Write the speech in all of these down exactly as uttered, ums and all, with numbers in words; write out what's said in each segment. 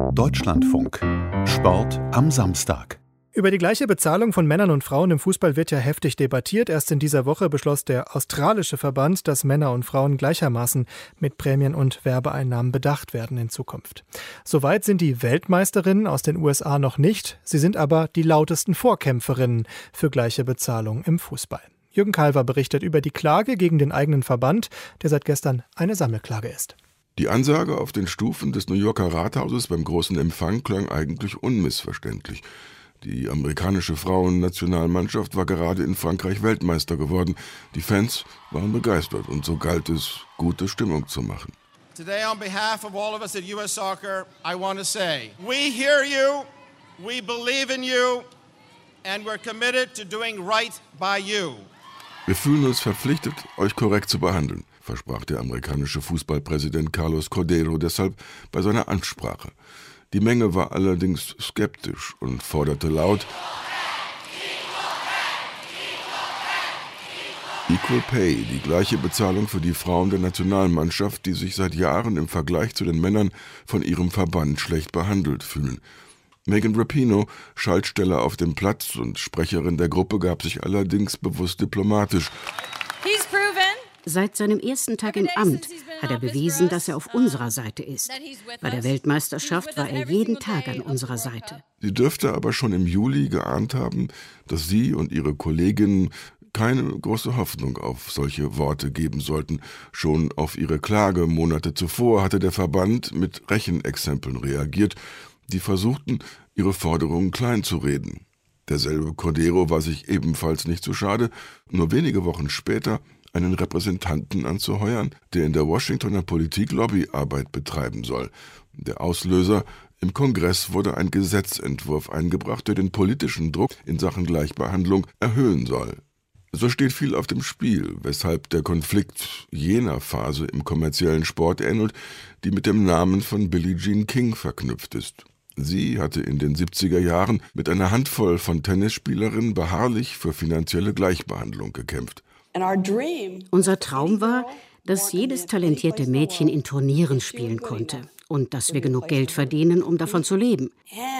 Deutschlandfunk. Sport am Samstag. Über die gleiche Bezahlung von Männern und Frauen im Fußball wird ja heftig debattiert. Erst in dieser Woche beschloss der australische Verband, dass Männer und Frauen gleichermaßen mit Prämien und Werbeeinnahmen bedacht werden in Zukunft. Soweit sind die Weltmeisterinnen aus den U S A noch nicht. Sie sind aber die lautesten Vorkämpferinnen für gleiche Bezahlung im Fußball. Jürgen Kalver berichtet über die Klage gegen den eigenen Verband, der seit gestern eine Sammelklage ist. Die Ansage auf den Stufen des New Yorker Rathauses beim großen Empfang klang eigentlich unmissverständlich. Die amerikanische Frauennationalmannschaft war gerade in Frankreich Weltmeister geworden. Die Fans waren begeistert und so galt es, gute Stimmung zu machen. Today on behalf of all of us at U S Soccer, I want to say, we hear you, we believe in you and we're committed to doing right by you. Wir fühlen uns verpflichtet, euch korrekt zu behandeln, versprach der amerikanische Fußballpräsident Carlos Cordeiro deshalb bei seiner Ansprache. Die Menge war allerdings skeptisch und forderte laut Equal Pay, die gleiche Bezahlung für die Frauen der Nationalmannschaft, die sich seit Jahren im Vergleich zu den Männern von ihrem Verband schlecht behandelt fühlen. Megan Rapinoe, Schaltstelle auf dem Platz und Sprecherin der Gruppe, gab sich allerdings bewusst diplomatisch. Seit seinem ersten Tag im Amt hat er bewiesen, dass er auf unserer Seite ist. Bei der Weltmeisterschaft war er jeden Tag an unserer Seite. Sie dürfte aber schon im Juli geahnt haben, dass sie und ihre Kolleginnen keine große Hoffnung auf solche Worte geben sollten. Schon auf ihre Klage Monate zuvor hatte der Verband mit Rechenexempeln reagiert, die versuchten, ihre Forderungen kleinzureden. Derselbe Cordeiro war sich ebenfalls nicht zu schade, nur wenige Wochen später einen Repräsentanten anzuheuern, der in der Washingtoner Politik Lobbyarbeit betreiben soll. Der Auslöser: im Kongress wurde ein Gesetzentwurf eingebracht, der den politischen Druck in Sachen Gleichbehandlung erhöhen soll. So steht viel auf dem Spiel, weshalb der Konflikt jener Phase im kommerziellen Sport ähnelt, die mit dem Namen von Billie Jean King verknüpft ist. Sie hatte in den siebziger Jahren mit einer Handvoll von Tennisspielerinnen beharrlich für finanzielle Gleichbehandlung gekämpft. Unser Traum war, dass jedes talentierte Mädchen in Turnieren spielen konnte und dass wir genug Geld verdienen, um davon zu leben.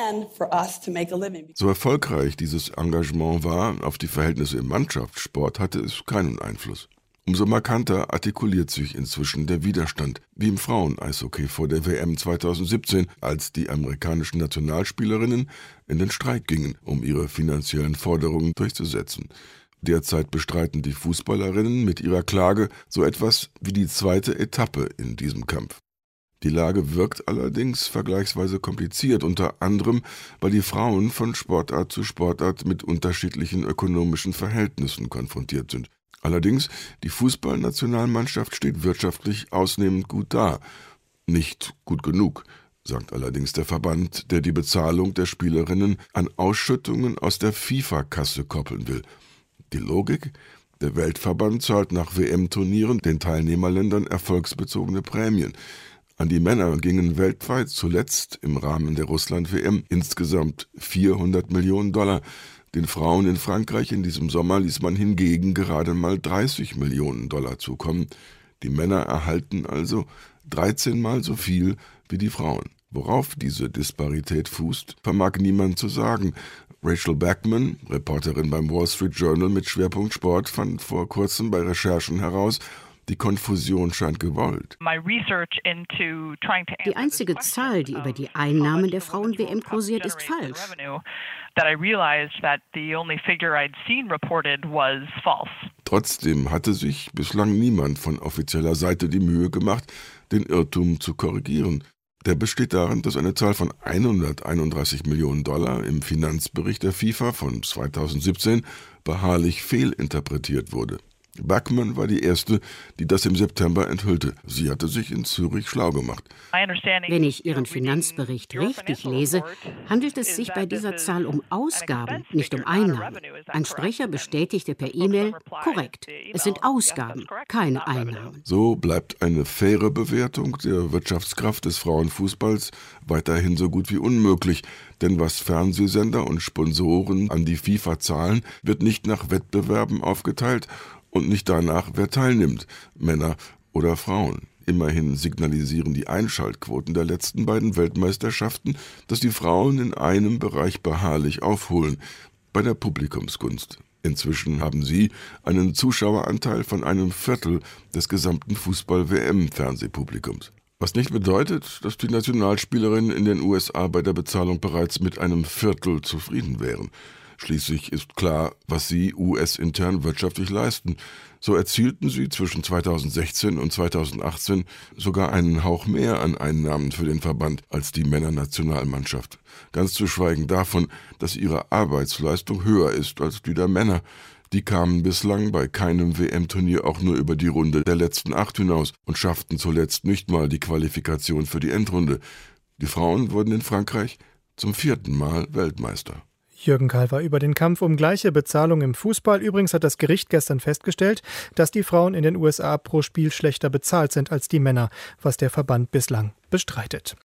So erfolgreich dieses Engagement war, auf die Verhältnisse im Mannschaftssport hatte es keinen Einfluss. Umso markanter artikuliert sich inzwischen der Widerstand, wie im Frauen-Eishockey vor der W M zweitausendsiebzehn, als die amerikanischen Nationalspielerinnen in den Streik gingen, um ihre finanziellen Forderungen durchzusetzen. Derzeit bestreiten die Fußballerinnen mit ihrer Klage so etwas wie die zweite Etappe in diesem Kampf. Die Lage wirkt allerdings vergleichsweise kompliziert, unter anderem, weil die Frauen von Sportart zu Sportart mit unterschiedlichen ökonomischen Verhältnissen konfrontiert sind. Allerdings, die Fußballnationalmannschaft steht wirtschaftlich ausnehmend gut da. Nicht gut genug, sagt allerdings der Verband, der die Bezahlung der Spielerinnen an Ausschüttungen aus der FIFA-Kasse koppeln will. Die Logik? Der Weltverband zahlt nach W M-Turnieren den Teilnehmerländern erfolgsbezogene Prämien. An die Männer gingen weltweit zuletzt im Rahmen der Russland-W M insgesamt vierhundert Millionen Dollar. Den Frauen in Frankreich in diesem Sommer ließ man hingegen gerade mal dreißig Millionen Dollar zukommen. Die Männer erhalten also dreizehn Mal so viel wie die Frauen. Worauf diese Disparität fußt, vermag niemand zu sagen. Rachel Bachman, Reporterin beim Wall Street Journal mit Schwerpunkt Sport, fand vor kurzem bei Recherchen heraus, die Konfusion scheint gewollt. Die einzige Zahl, die über die Einnahmen der Frauen-W M kursiert, ist falsch. Trotzdem hatte sich bislang niemand von offizieller Seite die Mühe gemacht, den Irrtum zu korrigieren. Der besteht darin, dass eine Zahl von hunderteinunddreißig Millionen Dollar im Finanzbericht der FIFA von zweitausendsiebzehn beharrlich fehlinterpretiert wurde. Bachman war die Erste, die das im September enthüllte. Sie hatte sich in Zürich schlau gemacht. Wenn ich Ihren Finanzbericht richtig lese, handelt es sich bei dieser Zahl um Ausgaben, nicht um Einnahmen. Ein Sprecher bestätigte per E-Mail, korrekt, es sind Ausgaben, keine Einnahmen. So bleibt eine faire Bewertung der Wirtschaftskraft des Frauenfußballs weiterhin so gut wie unmöglich. Denn was Fernsehsender und Sponsoren an die FIFA zahlen, wird nicht nach Wettbewerben aufgeteilt und nicht danach, wer teilnimmt, Männer oder Frauen. Immerhin signalisieren die Einschaltquoten der letzten beiden Weltmeisterschaften, dass die Frauen in einem Bereich beharrlich aufholen, bei der Publikumsgunst. Inzwischen haben sie einen Zuschaueranteil von einem Viertel des gesamten Fußball-W M-Fernsehpublikums. Was nicht bedeutet, dass die Nationalspielerinnen in den U S A bei der Bezahlung bereits mit einem Viertel zufrieden wären. Schließlich ist klar, was sie U S-intern wirtschaftlich leisten. So erzielten sie zwischen zweitausendsechzehn und zweitausendachtzehn sogar einen Hauch mehr an Einnahmen für den Verband als die Männernationalmannschaft. Ganz zu schweigen davon, dass ihre Arbeitsleistung höher ist als die der Männer. Die kamen bislang bei keinem W M-Turnier auch nur über die Runde der letzten acht hinaus und schafften zuletzt nicht mal die Qualifikation für die Endrunde. Die Frauen wurden in Frankreich zum vierten Mal Weltmeister. Jürgen Keil war über den Kampf um gleiche Bezahlung im Fußball. Übrigens hat das Gericht gestern festgestellt, dass die Frauen in den U S A pro Spiel schlechter bezahlt sind als die Männer, was der Verband bislang bestreitet.